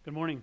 Good morning.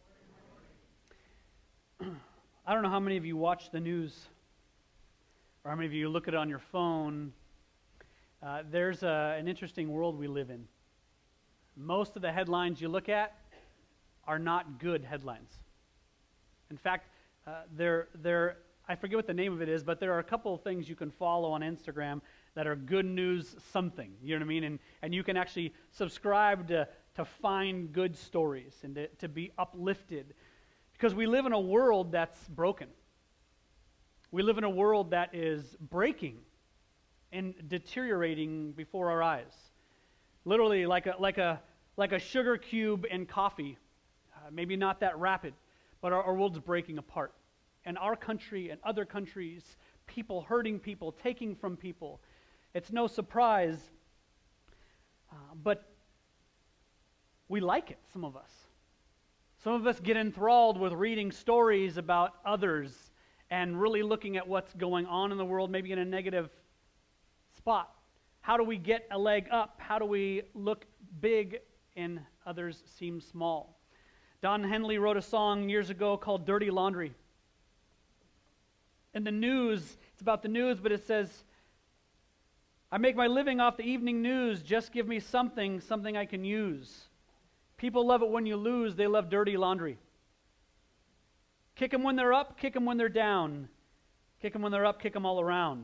I don't know how many of you watch the news or how many of you look at it on your phone. There's an interesting world we live in. Most of the headlines you look at are not good headlines. In fact, I forget what the name of it is, but there are a couple of things you can follow on Instagram that are good news something, you know what I mean? And you can actually subscribe to find good stories and to be uplifted. Because we live in a world that's broken. We live in a world that is breaking and deteriorating before our eyes. Literally like a sugar cube in coffee. Maybe not that rapid, but our world's breaking apart. And our country and other countries, people hurting people, taking from people. It's no surprise, but we like it, some of us. Some of us get enthralled with reading stories about others and really looking at what's going on in the world, maybe in a negative spot. How do we get a leg up? How do we look big and others seem small? Don Henley wrote a song years ago called Dirty Laundry. In the news, it's about the news, but it says, I make my living off the evening news. Just give me something I can use. People love it when you lose. They love dirty laundry. Kick them when they're up, kick them when they're down. Kick them when they're up, kick them all around.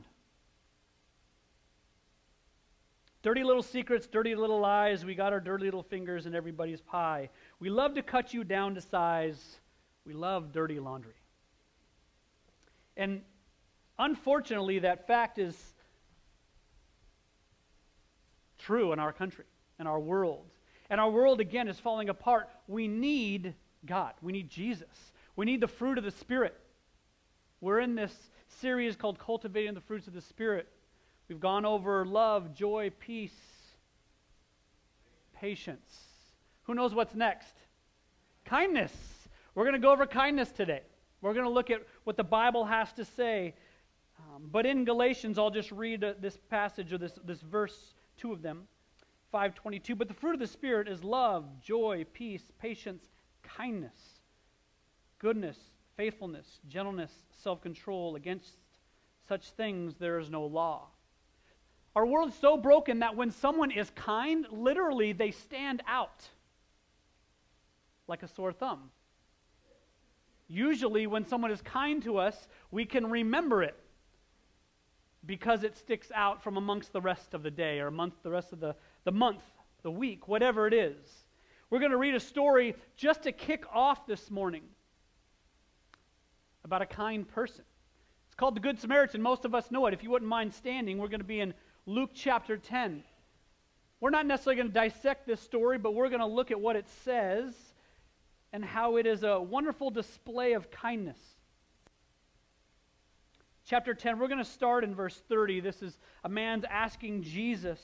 Dirty little secrets, dirty little lies. We got our dirty little fingers in everybody's pie. We love to cut you down to size. We love dirty laundry. And unfortunately, that fact is true in our country, in our world. And our world, again, is falling apart. We need God. We need Jesus. We need the fruit of the Spirit. We're in this series called Cultivating the Fruits of the Spirit. We've gone over love, joy, peace, patience. Who knows what's next? Kindness. We're going to go over kindness today. We're going to look at what the Bible has to say. But in Galatians, I'll just read this passage, or this verse, two of them. 5:22, but the fruit of the Spirit is love, joy, peace, patience, kindness, goodness, faithfulness, gentleness, self-control. Against such things there is no law. Our world is so broken that when someone is kind, literally they stand out like a sore thumb. Usually when someone is kind to us, we can remember it because it sticks out from amongst the rest of the day or amongst the rest of the month, the week, whatever it is. We're going to read a story just to kick off this morning about a kind person. It's called the Good Samaritan. Most of us know it. If you wouldn't mind standing, we're going to be in Luke chapter 10. We're not necessarily going to dissect this story, but we're going to look at what it says and how it is a wonderful display of kindness. Chapter 10, we're going to start in verse 30. This is a man's asking Jesus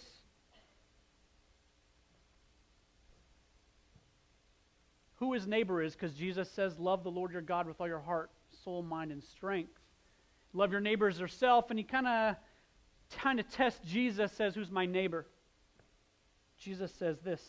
who his neighbor is, because Jesus says, love the Lord your God with all your heart, soul, mind, and strength. Love your neighbor as yourself, and he kind of tests Jesus, says, who's my neighbor? Jesus says this.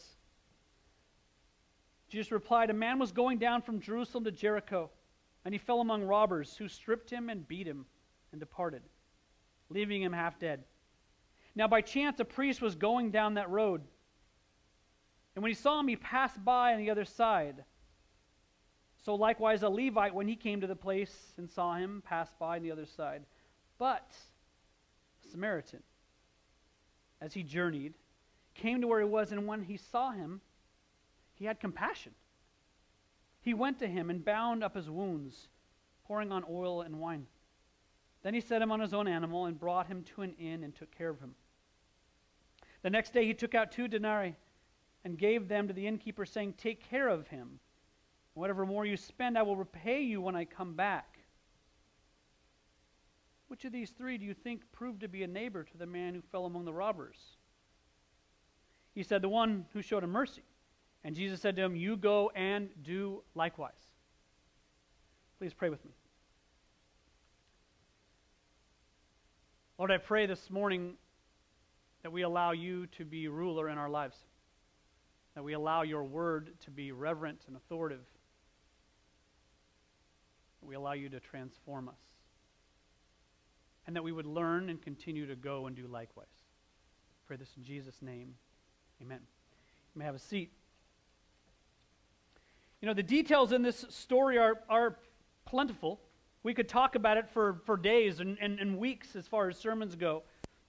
Jesus replied, a man was going down from Jerusalem to Jericho, and he fell among robbers, who stripped him and beat him and departed, leaving him half dead. Now by chance a priest was going down that road, and when he saw him, he passed by on the other side. So likewise a Levite, when he came to the place and saw him, passed by on the other side. But a Samaritan, as he journeyed, came to where he was, and when he saw him, he had compassion. He went to him and bound up his wounds, pouring on oil and wine. Then he set him on his own animal and brought him to an inn and took care of him. The next day he took out 2 denarii and gave them to the innkeeper, saying, take care of him. Whatever more you spend, I will repay you when I come back. Which of these 3 do you think proved to be a neighbor to the man who fell among the robbers? He said, the one who showed him mercy. And Jesus said to him, you go and do likewise. Please pray with me. Lord, I pray this morning that we allow you to be ruler in our lives. that we allow your word to be reverent and authoritative, that we allow you to transform us, and that we would learn and continue to go and do likewise. I pray this in Jesus' name. Amen. You may have a seat. You know, the details in this story are plentiful. We could talk about it for days and weeks as far as sermons go.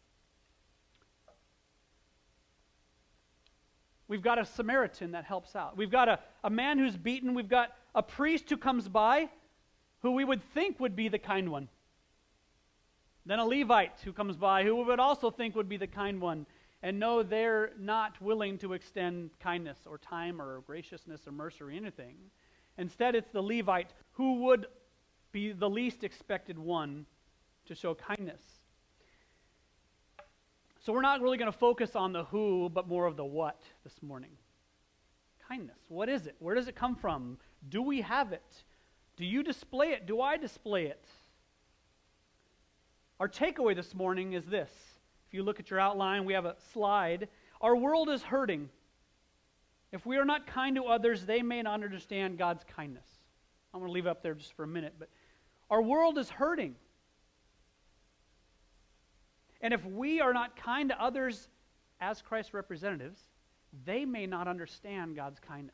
We've got a Samaritan that helps out. We've got a man who's beaten. We've got a priest who comes by who we would think would be the kind one. Then a Levite who comes by who we would also think would be the kind one. And no, they're not willing to extend kindness or time or graciousness or mercy or anything. Instead, it's the Levite who would be the least expected one to show kindness. So we're not really going to focus on the who, but more of the what this morning. Kindness. What is it? Where does it come from? Do we have it? Do you display it? Do I display it? Our takeaway this morning is this. If you look at your outline, we have a slide. Our world is hurting. If we are not kind to others, they may not understand God's kindness. I'm going to leave it up there just for a minute, but our world is hurting. And if we are not kind to others as Christ's representatives, they may not understand God's kindness.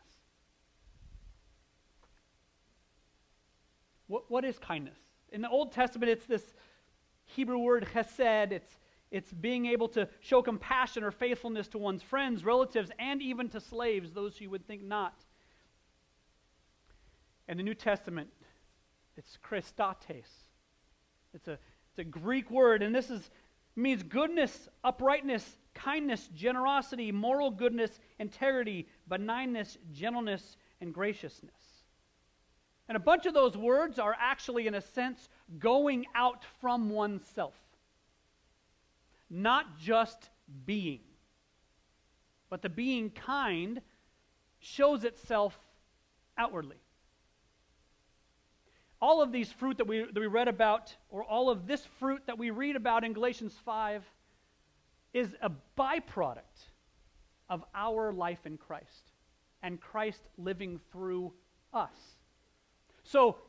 What is kindness? In the Old Testament, it's this Hebrew word chesed. It's being able to show compassion or faithfulness to one's friends, relatives, and even to slaves, those you would think not. In the New Testament, it's Christates. It's a Greek word, and this means goodness, uprightness, kindness, generosity, moral goodness, integrity, benignness, gentleness, and graciousness. And a bunch of those words are actually, in a sense, going out from oneself. Not just being. But the being kind shows itself outwardly. All of these fruit that we read about, or all of this fruit that we read about in Galatians 5, is a byproduct of our life in Christ, and Christ living through us. So,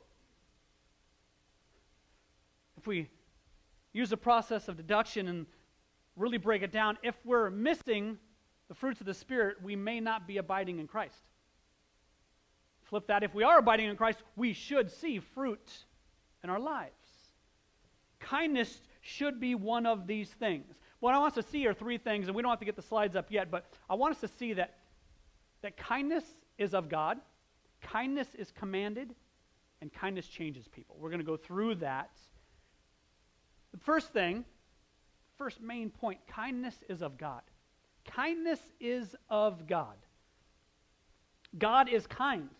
if we use the process of deduction and really break it down, if we're missing the fruits of the Spirit, we may not be abiding in Christ. Flip that, if we are abiding in Christ, we should see fruit in our lives. Kindness should be one of these things. What I want us to see are three things, and we don't have to get the slides up yet, but I want us to see that kindness is of God, kindness is commanded, and kindness changes people. We're going to go through that. The first thing, first main point, kindness is of God. Kindness is of God. God is kind.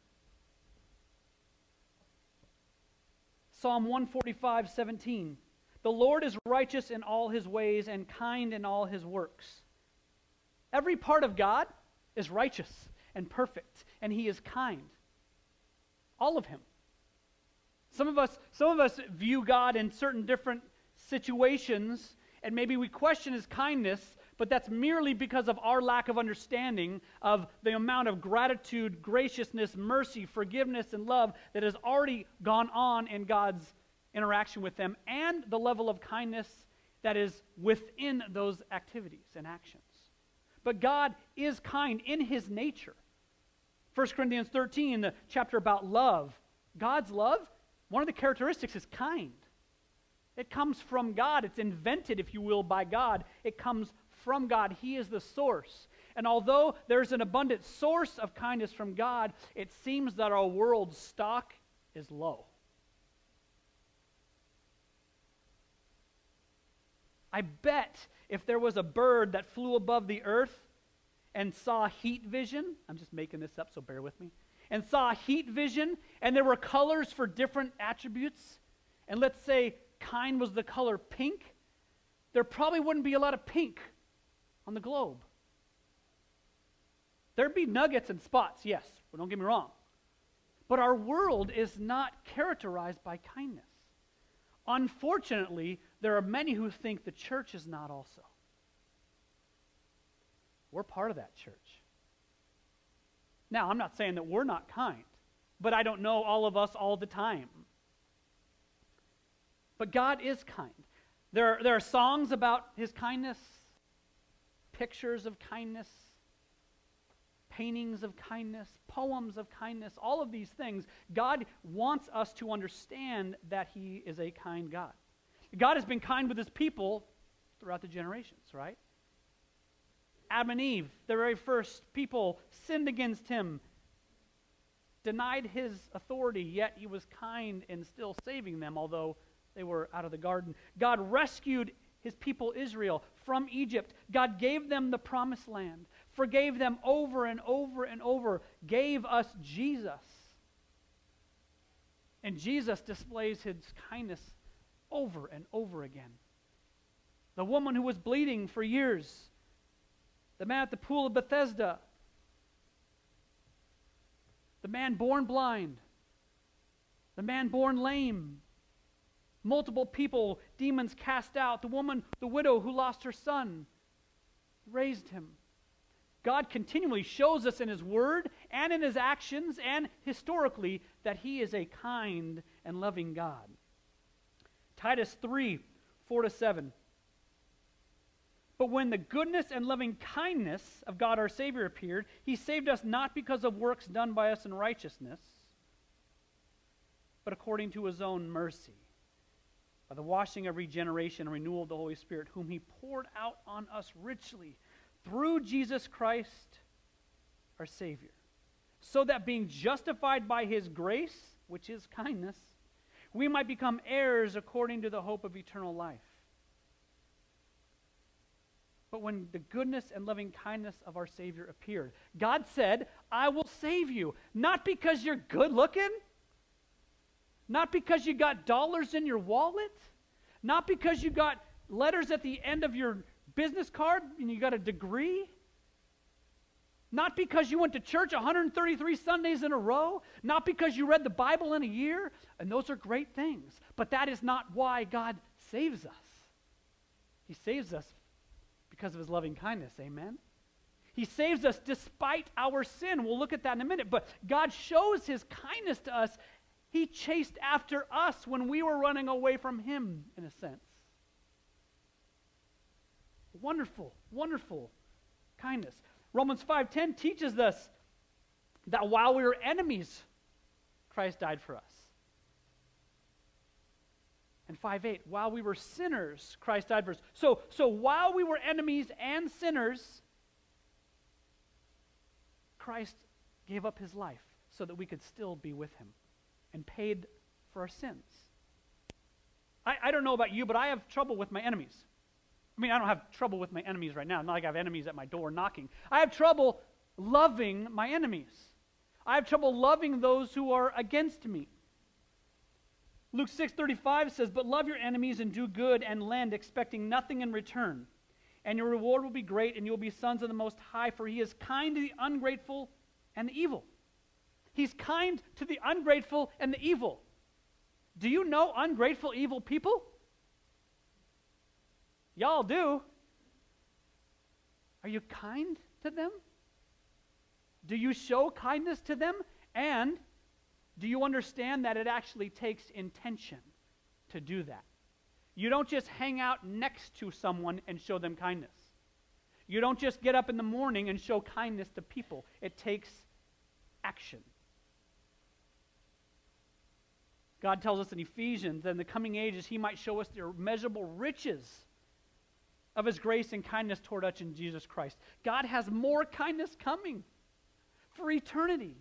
Psalm 145:17. The Lord is righteous in all his ways and kind in all his works. Every part of God is righteous and perfect, and he is kind. All of him. Some of us view God in certain different situations, and maybe we question his kindness, but that's merely because of our lack of understanding of the amount of gratitude, graciousness, mercy, forgiveness, and love that has already gone on in God's interaction with them, and the level of kindness that is within those activities and actions. But God is kind in his nature. 1 Corinthians 13, the chapter about love. God's love, one of the characteristics is kind. It comes from God. It's invented, if you will, by God. It comes from God. He is the source. And although there's an abundant source of kindness from God, it seems that our world's stock is low. I bet if there was a bird that flew above the earth and saw heat vision, I'm just making this up, so bear with me, and saw heat vision, and there were colors for different attributes, and let's say kind was the color pink, there probably wouldn't be a lot of pink on the globe. There'd be nuggets and spots, yes, but don't get me wrong. But our world is not characterized by kindness. Unfortunately, there are many who think the church is not also. We're part of that church. Now, I'm not saying that we're not kind, but I don't know all of us all the time. But God is kind. There are songs about his kindness, pictures of kindness, paintings of kindness, poems of kindness, all of these things. God wants us to understand that he is a kind God. God has been kind with his people throughout the generations, right? Adam and Eve, the very first people, sinned against him, denied his authority, yet he was kind in still saving them, although they were out of the garden. God rescued his people Israel from Egypt. God gave them the promised land, forgave them over and over and over, gave us Jesus. And Jesus displays his kindness over and over again. The woman who was bleeding for years, the man at the pool of Bethesda, the man born blind, the man born lame, multiple people, demons cast out, the woman, the widow who lost her son, raised him. God continually shows us in his word and in his actions and historically that he is a kind and loving God. Titus 3, 4-7. But when the goodness and loving kindness of God our Savior appeared, he saved us not because of works done by us in righteousness, but according to his own mercy, by the washing of regeneration and renewal of the Holy Spirit, whom he poured out on us richly through Jesus Christ our Savior, so that being justified by his grace, which is kindness, we might become heirs according to the hope of eternal life. But when the goodness and loving kindness of our Savior appeared, God said, I will save you, not because you're good looking, not because you got dollars in your wallet, not because you got letters at the end of your business card and you got a degree, not because you went to church 133 Sundays in a row, not because you read the Bible in a year, and those are great things, but that is not why God saves us. He saves us because of his loving kindness, amen? He saves us despite our sin. We'll look at that in a minute, but God shows his kindness to us. He chased after us when we were running away from him, in a sense. Wonderful, wonderful kindness. Romans 5:10 teaches us that while we were enemies, Christ died for us. And 5:8, while we were sinners, Christ died for us. So while we were enemies and sinners, Christ gave up his life so that we could still be with him and paid for our sins. I don't know about you, but I have trouble with my enemies. I mean, I don't have trouble with my enemies right now. Not like I have enemies at my door knocking. I have trouble loving my enemies. I have trouble loving those who are against me. Luke 6:35 says, but love your enemies and do good and lend, expecting nothing in return. And your reward will be great, and you will be sons of the Most High, for he is kind to the ungrateful and the evil. He's kind to the ungrateful and the evil. Do you know ungrateful, evil people? Y'all do. Are you kind to them? Do you show kindness to them? And do you understand that it actually takes intention to do that? You don't just hang out next to someone and show them kindness. You don't just get up in the morning and show kindness to people. It takes action. God tells us in Ephesians that in the coming ages he might show us the immeasurable riches of his grace and kindness toward us in Jesus Christ. God has more kindness coming for eternity.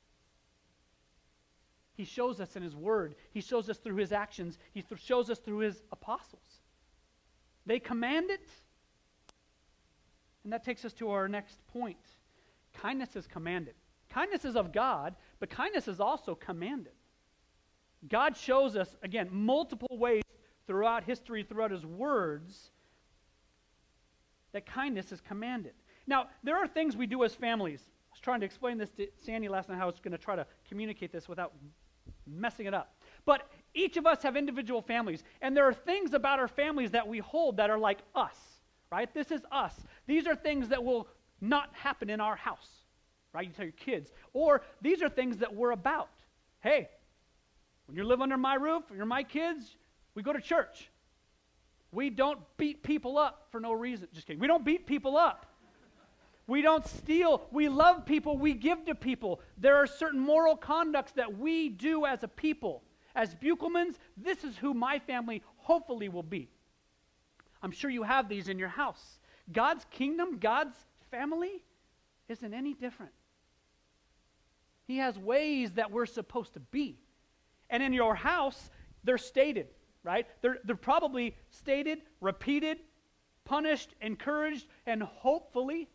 He shows us in his word. He shows us through his actions. He shows us through his apostles. They command it. And that takes us to our next point. Kindness is commanded. Kindness is of God, but kindness is also commanded. God shows us, again, multiple ways throughout history, throughout his words, that kindness is commanded. Now, there are things we do as families. I was trying to explain this to Sandy last night, how I was going to try to communicate this without messing it up. But each of us have individual families, and there are things about our families that we hold that are like us, right? This is us. These are things that will not happen in our house. right? You tell your kids. Or these are things that we're about. Hey, when you live under my roof, you're my kids, we go to church. We don't beat people up for no reason. Just kidding. We don't beat people up. We don't steal. We love people. We give to people. There are certain moral conducts that we do as a people. As Buchelmans, this is who my family hopefully will be. I'm sure you have these in your house. God's kingdom, God's family, isn't any different. He has ways that we're supposed to be. And in your house, they're stated, right? They're probably stated, repeated, punished, encouraged, and hopefully,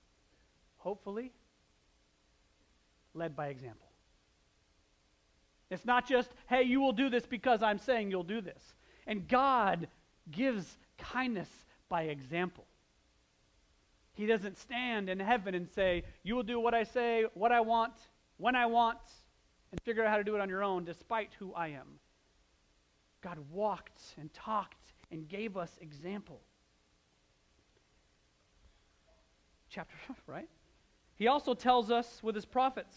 led by example. It's not just, hey, you will do this because I'm saying you'll do this. And God gives kindness by example. He doesn't stand in heaven and say, you will do what I say, what I want, when I want, and figure out how to do it on your own despite who I am. God walked and talked and gave us example. Chapter 5, right? He also tells us with his prophets.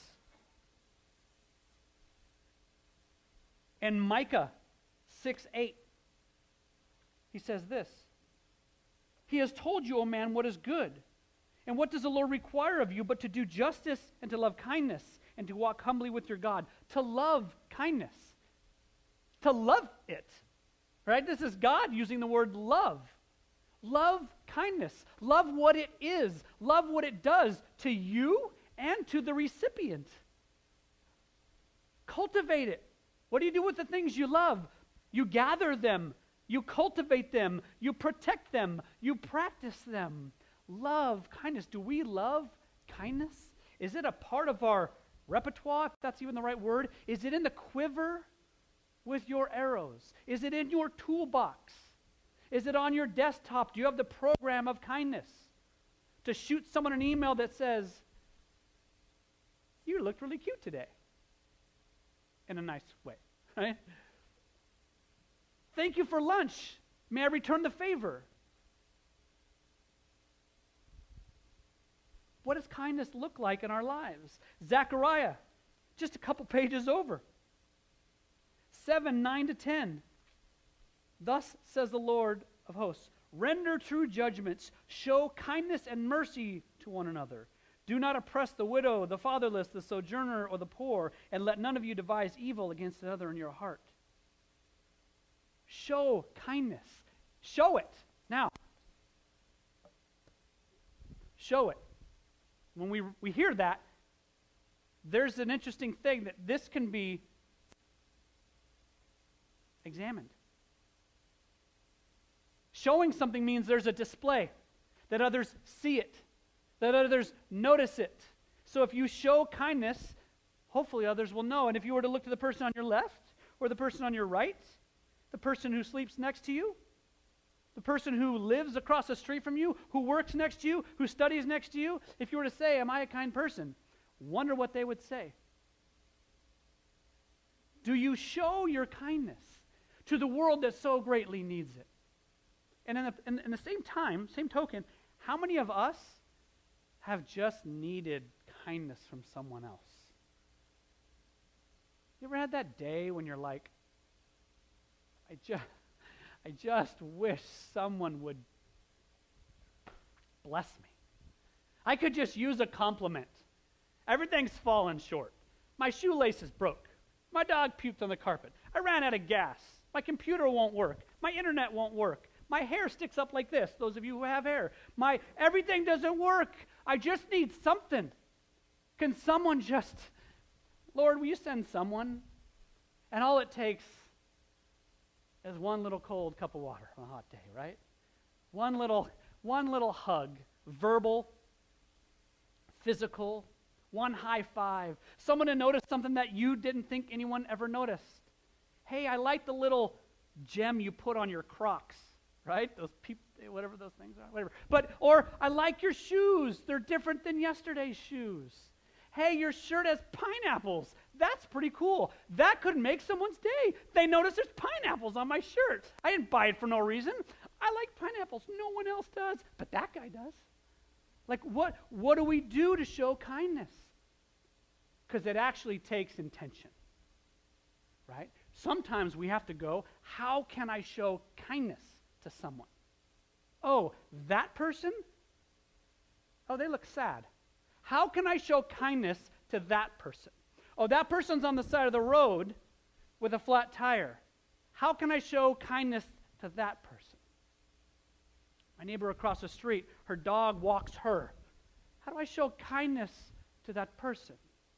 In Micah 6:8, he says this, He has told you, O man, what is good. And what does the Lord require of you but to do justice and to love kindness and to walk humbly with your God? To love kindness. To love it. Right? This is God using the word love. Love kindness. Love what it is. Love what it does to you and to the recipient. Cultivate it. What do you do with the things you love? You gather them. You cultivate them. You protect them. You practice them. Love kindness. Do we love kindness? Is it a part of our repertoire, if that's even the right word? Is it in the quiver with your arrows? Is it in your toolbox? Is it on your desktop? Do you have the program of kindness? To shoot someone an email that says, you looked really cute today. In a nice way, right? Thank you for lunch. May I return the favor? What does kindness look like in our lives? Zechariah, just a couple pages over. 7:9-10. Thus says the Lord of hosts, render true judgments, show kindness and mercy to one another. Do not oppress the widow, the fatherless, the sojourner, or the poor, and let none of you devise evil against another in your heart. Show kindness. Show it. Now, show it. When we hear that, there's an interesting thing that this can be examined. Showing something means there's a display, that others see it, that others notice it. So if you show kindness, hopefully others will know. And if you were to look to the person on your left or the person on your right, the person who sleeps next to you, the person who lives across the street from you, who works next to you, who studies next to you, if you were to say, am I a kind person? Wonder what they would say. Do you show your kindness to the world that so greatly needs it? And in the same time, same token, how many of us have just needed kindness from someone else? You ever had that day when you're like, I just wish someone would bless me. I could just use a compliment. Everything's fallen short. My shoelaces broke. My dog puked on the carpet. I ran out of gas. My computer won't work. My internet won't work. My hair sticks up like this, those of you who have hair. Everything doesn't work. I just need something. Can someone just, Lord, will you send someone? And all it takes is one little cold cup of water on a hot day, right? One little hug, verbal, physical, one high five. Someone to notice something that you didn't think anyone ever noticed. Hey, I like the little gem you put on your Crocs. Right? Those whatever those things are, whatever. Or I like your shoes. They're different than yesterday's shoes. Hey, your shirt has pineapples. That's pretty cool. That could make someone's day. They notice there's pineapples on my shirt. I didn't buy it for no reason. I like pineapples. No one else does, but that guy does. Like what do we do to show kindness? Because it actually takes intention, right? Sometimes we have to go, how can I show kindness to someone? Oh, that person? Oh, they look sad. How can I show kindness to that person? Oh, that person's on the side of the road with a flat tire. How can I show kindness to that person? My neighbor across the street, her dog walks her. How do I show kindness to that person?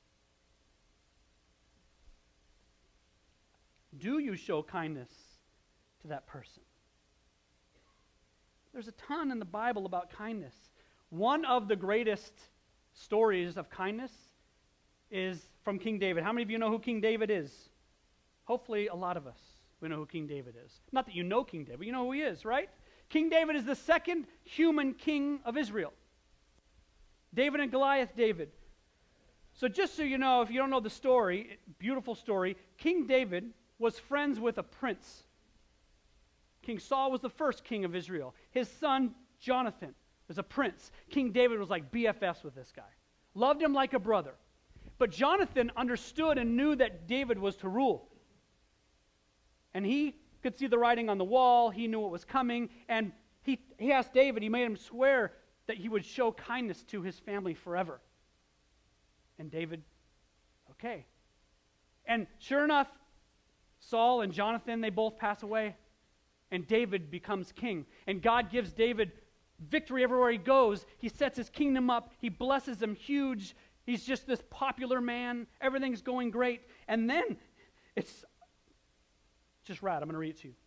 Do you show kindness to that person? There's a ton in the Bible about kindness. One of the greatest stories of kindness is from King David. How many of you know who King David is? Hopefully a lot of us, we know who King David is. Not that you know King David, but you know who he is, right? King David is the second human king of Israel. David and Goliath David. So just so you know, if you don't know the story, beautiful story, King David was friends with a prince. King Saul was the first king of Israel. His son, Jonathan, was a prince. King David was like BFFs with this guy. Loved him like a brother. But Jonathan understood and knew that David was to rule. And he could see the writing on the wall. He knew what was coming. And he asked David, he made him swear that he would show kindness to his family forever. And David, okay. And sure enough, Saul and Jonathan, they both pass away. And David becomes king. And God gives David victory everywhere he goes. He sets his kingdom up. He blesses him huge. He's just this popular man. Everything's going great. And then, it's just rad. I'm going to read it to you.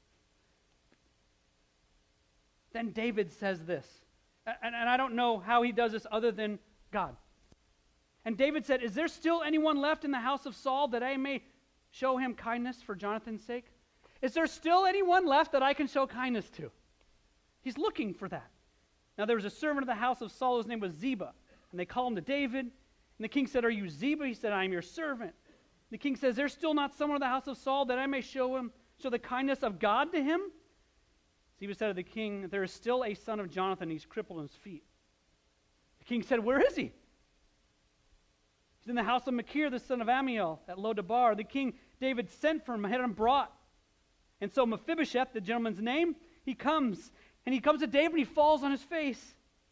Then David says this. And I don't know how he does this other than God. And David said, is there still anyone left in the house of Saul that I may show him kindness for Jonathan's sake? Is there still anyone left that I can show kindness to? He's looking for that. Now there was a servant of the house of Saul whose name was Ziba. And they called him to David. And the king said, are you Ziba? He said, I am your servant. The king says, there's still not someone in the house of Saul that I may show the kindness of God to him? Ziba said to the king, there is still a son of Jonathan. He's crippled in his feet. The king said, where is he? He's in the house of Machir, the son of Amiel, at Lo-debar. The king David sent for him, had him brought. And so Mephibosheth, the gentleman's name, he comes. And he comes to David and he falls on his face.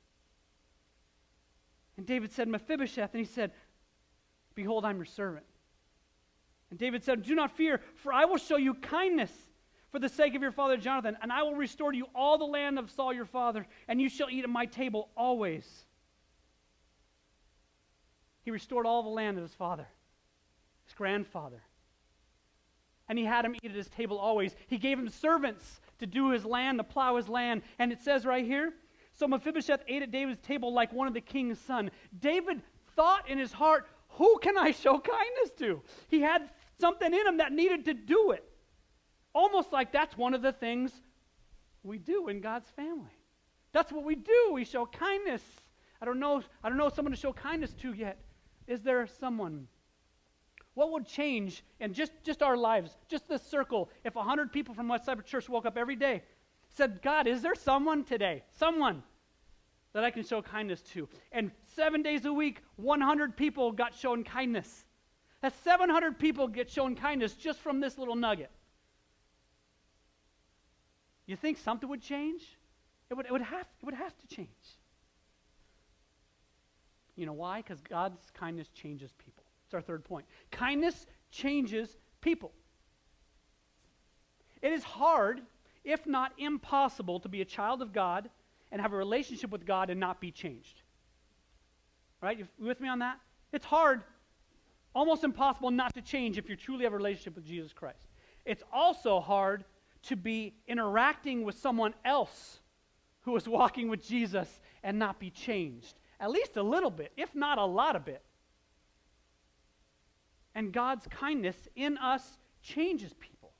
And David said, Mephibosheth. And he said, behold, I'm your servant. And David said, do not fear, for I will show you kindness for the sake of your father Jonathan. And I will restore to you all the land of Saul your father, and you shall eat at my table always. He restored all the land of his father, his grandfather. And he had him eat at his table always. He gave him servants to do his land, to plow his land. And it says right here, so Mephibosheth ate at David's table like one of the king's son. David thought in his heart, who can I show kindness to? He had something in him that needed to do it. Almost like that's one of the things we do in God's family. That's what we do. We show kindness. I don't know someone to show kindness to yet. Is there someone? What would change in just our lives, just this circle, if 100 people from West Cypress Church woke up every day, said, God, is there someone today, someone that I can show kindness to? And 7 days a week, 100 people got shown kindness. That's 700 people get shown kindness just from this little nugget. You think something would change? It would have to change. You know why? Because God's kindness changes people. It's our third point. Kindness changes people. It is hard, if not impossible, to be a child of God and have a relationship with God and not be changed. All right? You with me on that? It's hard, almost impossible not to change if you truly have a relationship with Jesus Christ. It's also hard to be interacting with someone else who is walking with Jesus and not be changed. At least a little bit, if not a lot of it. And God's kindness in us changes people.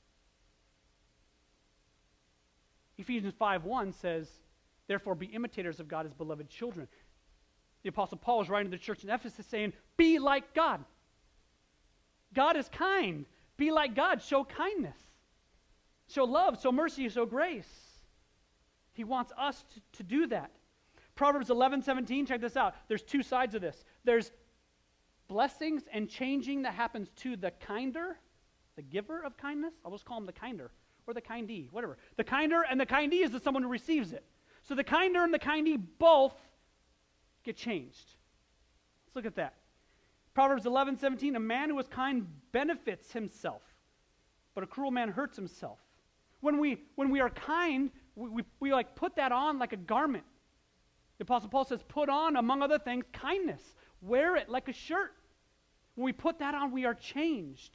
Ephesians 5:1 says, therefore be imitators of God as beloved children. The Apostle Paul is writing to the church in Ephesus saying, be like God. God is kind. Be like God. Show kindness. Show love. Show mercy. Show grace. He wants us to do that. Proverbs 11:17, check this out. There's two sides of this. There's blessings and changing that happens to the kinder, the giver of kindness. I'll just call him the kinder, or the kindee, whatever. The kinder and the kindee is the someone who receives it. So the kinder and the kindee both get changed. Let's look at that. Proverbs 11:17, a man who is kind benefits himself, but a cruel man hurts himself. When we are kind, we like put that on like a garment. The Apostle Paul says, put on, among other things, kindness. Wear it like a shirt. When we put that on, we are changed.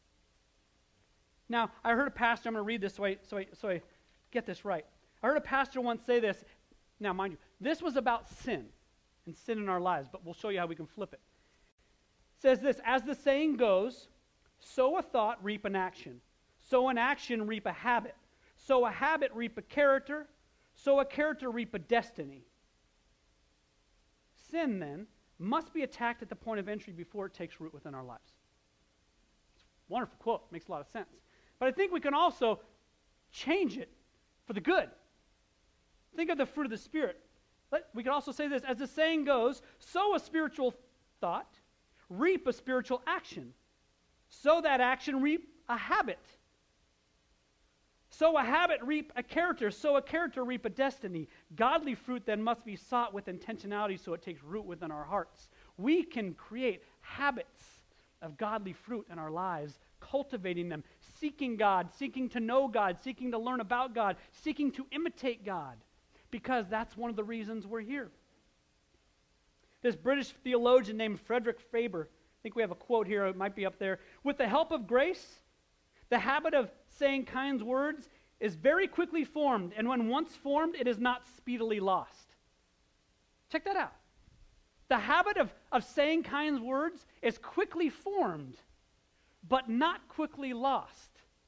Now, I heard a pastor, I'm going to read this so I get this right. I heard a pastor once say this. Now, mind you, this was about sin and sin in our lives, but we'll show you how we can flip it. It says this, as the saying goes, sow a thought, reap an action. Sow an action, reap a habit. Sow a habit, reap a character. Sow a character, reap a destiny. Sin, then, must be attacked at the point of entry before it takes root within our lives. It's a wonderful quote. Makes a lot of sense. But I think we can also change it for the good. Think of the fruit of the Spirit. We can also say this, as the saying goes, sow a spiritual thought, reap a spiritual action. Sow that action, reap a habit. Sow a habit, reap a character. Sow a character, reap a destiny. Godly fruit then must be sought with intentionality so it takes root within our hearts. We can create habits of godly fruit in our lives, cultivating them, seeking God, seeking to know God, seeking to learn about God, seeking to imitate God, because that's one of the reasons we're here. This British theologian named Frederick Faber, I think we have a quote here, it might be up there. With the help of grace, the habit of saying kind words is very quickly formed, and when once formed, it is not speedily lost. Check that out. The habit of saying kind words is quickly formed, but not quickly lost.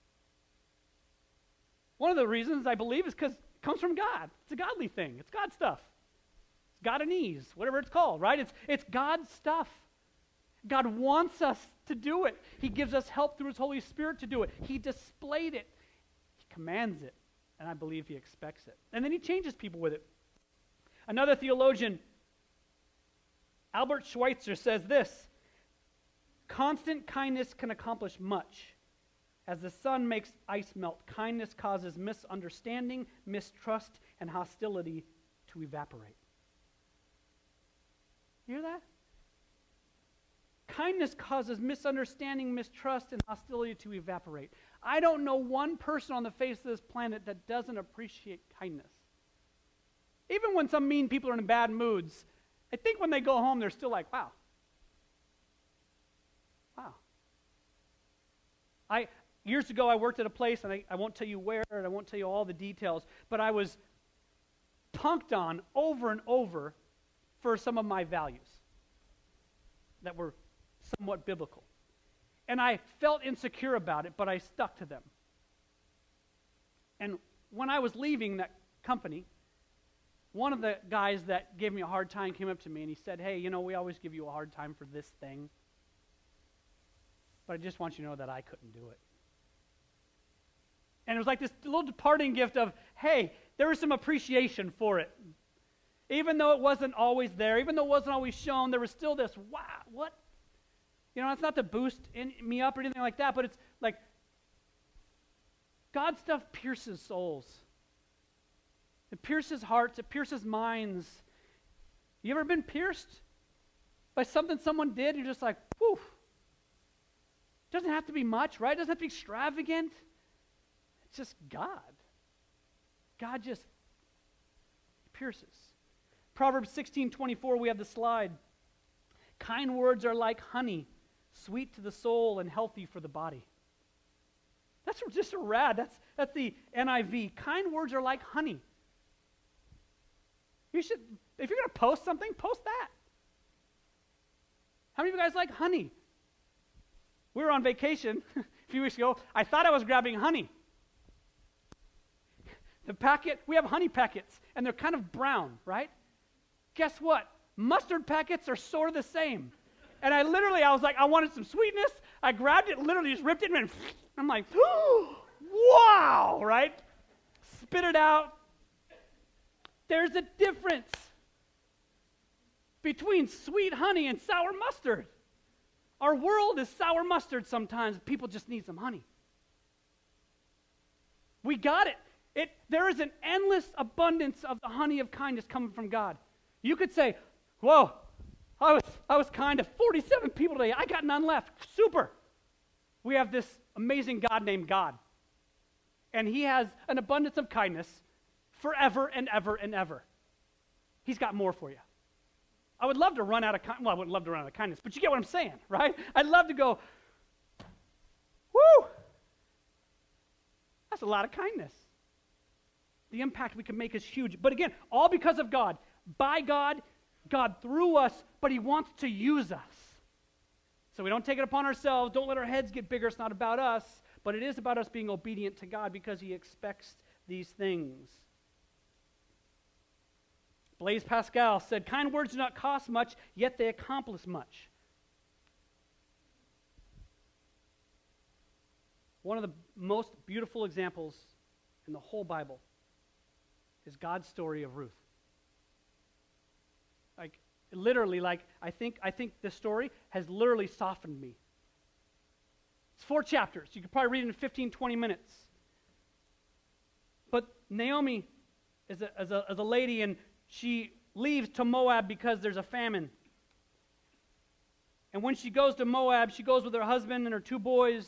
One of the reasons, I believe, is because it comes from God. It's a godly thing. It's God stuff. It's God-anese, whatever it's called, right? It's God's stuff. God wants us to do it. He gives us help through His Holy Spirit to do it. He displayed it. He commands it. And I believe He expects it. And then He changes people with it. Another theologian, Albert Schweitzer, says this, constant kindness can accomplish much. As the sun makes ice melt, kindness causes misunderstanding, mistrust, and hostility to evaporate. You hear that? Kindness causes misunderstanding, mistrust, and hostility to evaporate. I don't know one person on the face of this planet that doesn't appreciate kindness. Even when some mean people are in bad moods, I think when they go home, they're still like, wow. Wow. Years ago, I worked at a place, and I won't tell you where, and I won't tell you all the details, but I was punked on over and over for some of my values that were somewhat biblical. And I felt insecure about it, but I stuck to them. And when I was leaving that company, one of the guys that gave me a hard time came up to me and he said, hey, you know, we always give you a hard time for this thing, but I just want you to know that I couldn't do it. And it was like this little departing gift of, hey, there was some appreciation for it. Even though it wasn't always there, even though it wasn't always shown, there was still this, wow, what? You know, it's not to boost me up or anything like that, but it's like God stuff pierces souls. It pierces hearts. It pierces minds. You ever been pierced by something someone did? You're just like, whew. It doesn't have to be much, right? It doesn't have to be extravagant. It's just God. God just pierces. Proverbs 16:24, we have the slide. Kind words are like honey, sweet to the soul and healthy for the body. That's just a rad. That's the NIV. Kind words are like honey. You should, if you're going to post something, post that. How many of you guys like honey? We were on vacation a few weeks ago. I thought I was grabbing honey. The packet, we have honey packets, and they're kind of brown, right? Guess what? Mustard packets are sort of the same. And I was like, I wanted some sweetness. I grabbed it, literally just ripped it, and I'm like, wow, right? Spit it out. There's a difference between sweet honey and sour mustard. Our world is sour mustard sometimes. People just need some honey. We got it. There is an endless abundance of the honey of kindness coming from God. You could say, whoa, I was kind to 47 people today. I got none left. Super. We have this amazing God named God. And he has an abundance of kindness forever and ever and ever. He's got more for you. I would love to run out of kindness. Well, I wouldn't love to run out of kindness, but you get what I'm saying, right? I'd love to go, whoo, that's a lot of kindness. The impact we can make is huge. But again, all because of God, by God, God through us, but he wants to use us. So we don't take it upon ourselves. Don't let our heads get bigger. It's not about us, but it is about us being obedient to God because he expects these things. Blaise Pascal said, kind words do not cost much, yet they accomplish much. One of the most beautiful examples in the whole Bible is God's story of Ruth. I think this story has literally softened me. It's 4 chapters. You could probably read it in 15, 20 minutes. But Naomi is a lady, and she leaves to Moab because there's a famine. And when she goes to Moab, she goes with her husband and her 2 boys.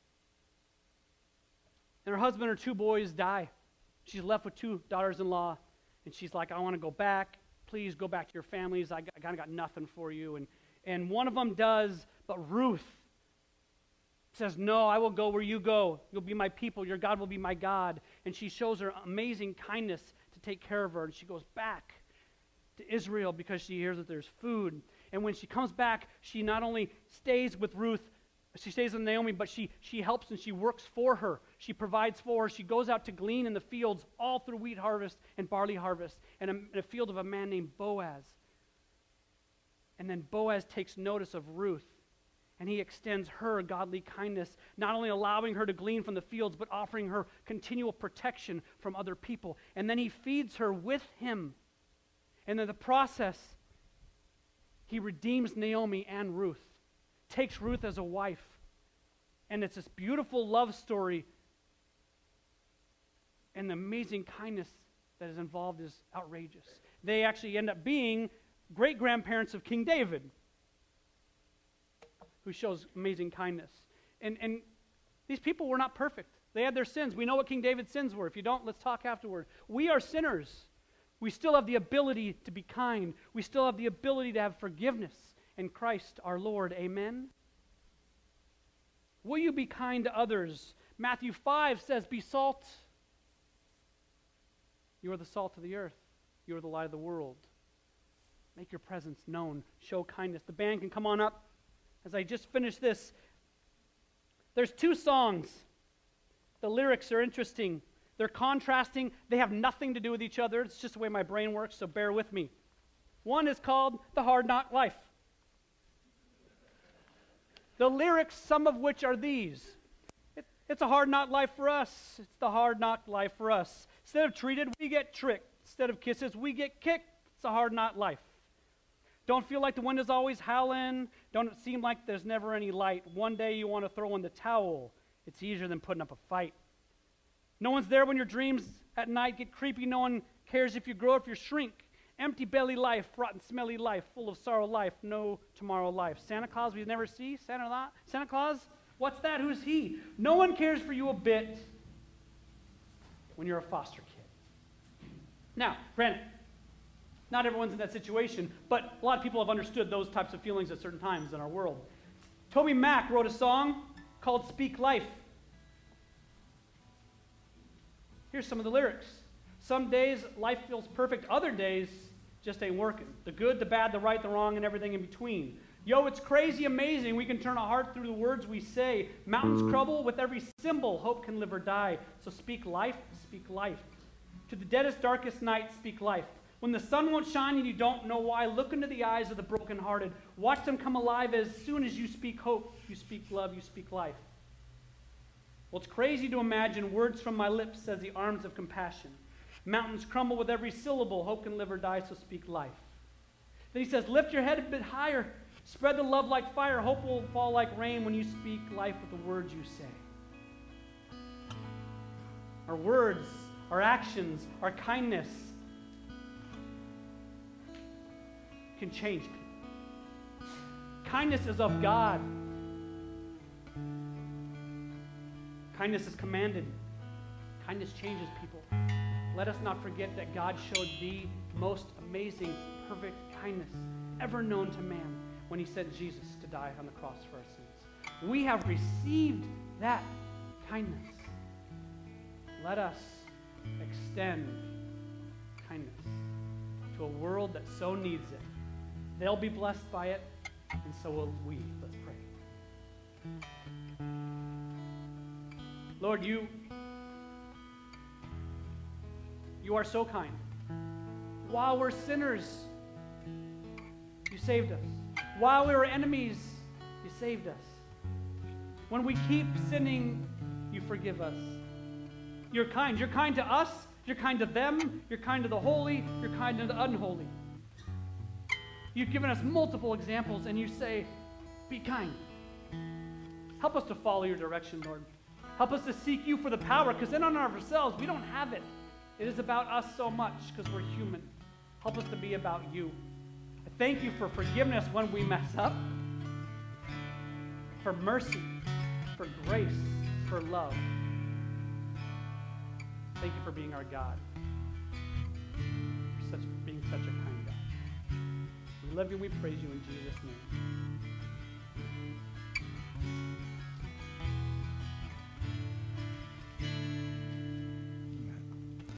And her husband and her 2 boys die. She's left with 2 daughters-in-law. And she's like, I want to go back. Please go back to your families. I kind of got nothing for you. And one of them does, but Ruth says, no, I will go where you go. You'll be my people. Your God will be my God. And she shows her amazing kindness to take care of her. And she goes back to Israel because she hears that there's food. And when she comes back, she not only stays with Ruth, she stays with Naomi, but she helps and she works for her. She provides for her. She goes out to glean in the fields all through wheat harvest and barley harvest in a field of a man named Boaz. And then Boaz takes notice of Ruth, and he extends her godly kindness, not only allowing her to glean from the fields, but offering her continual protection from other people. And then he feeds her with him. And in the process, he redeems Naomi and Ruth, takes Ruth as a wife. And it's this beautiful love story. And the amazing kindness that is involved is outrageous. They actually end up being great-grandparents of King David, who shows amazing kindness. And these people were not perfect. They had their sins. We know what King David's sins were. If you don't, let's talk afterward. We are sinners. We still have the ability to be kind. We still have the ability to have forgiveness in Christ our Lord. Amen? Will you be kind to others? Matthew 5 says, be salt. You are the salt of the earth. You are the light of the world. Make your presence known. Show kindness. The band can come on up. As I just finished this, there's 2 songs. The lyrics are interesting. They're contrasting. They have nothing to do with each other. It's just the way my brain works, so bear with me. One is called The Hard Knock Life. The lyrics, some of which are these. It's a hard knock life for us. It's the hard knock life for us. Instead of treated, we get tricked. Instead of kisses, we get kicked. It's a hard knock life. Don't feel like the wind is always howling. Don't seem like there's never any light. One day you want to throw in the towel. It's easier than putting up a fight. No one's there when your dreams at night get creepy. No one cares if you grow or if you shrink. Empty belly life, rotten smelly life, full of sorrow life, no tomorrow life. Santa Claus we never see? Santa Claus? What's that? Who's he? No one cares for you a bit when you're a foster kid. Now, granted, not everyone's in that situation, but a lot of people have understood those types of feelings at certain times in our world. Toby Mac wrote a song called Speak Life. Here's some of the lyrics. Some days life feels perfect, other days just ain't working. The good, the bad, the right, the wrong, and everything in between. Yo, it's crazy amazing. We can turn a heart through the words we say. Mountains crumble with every symbol. Hope can live or die. So speak life, speak life. To the deadest, darkest night, speak life. When the sun won't shine and you don't know why, look into the eyes of the brokenhearted. Watch them come alive as soon as you speak hope, you speak love, you speak life. Well, it's crazy to imagine words from my lips as the arms of compassion. Mountains crumble with every syllable. Hope can live or die, so speak life. Then he says, lift your head a bit higher. Spread the love like fire. Hope will fall like rain when you speak life with the words you say. Our words, our actions, our kindness can change people. Kindness is of God. Kindness is commanded. Kindness changes people. Let us not forget that God showed the most amazing, perfect kindness ever known to man when he sent Jesus to die on the cross for our sins. We have received that kindness. Let us extend kindness to a world that so needs it. They'll be blessed by it, and so will we. Let's pray. Lord, you are so kind. While we're sinners, you saved us. While we were enemies, you saved us. When we keep sinning, you forgive us. You're kind. You're kind to us. You're kind to them. You're kind to the holy. You're kind to the unholy. You've given us multiple examples, and you say, be kind. Help us to follow your direction, Lord. Help us to seek you for the power, because in and of ourselves, we don't have it. It is about us so much, because we're human. Help us to be about you. I thank you for forgiveness when we mess up, for mercy, for grace, for love. Thank you for being our God, for being such a kind God. We love you and we praise you in Jesus' name.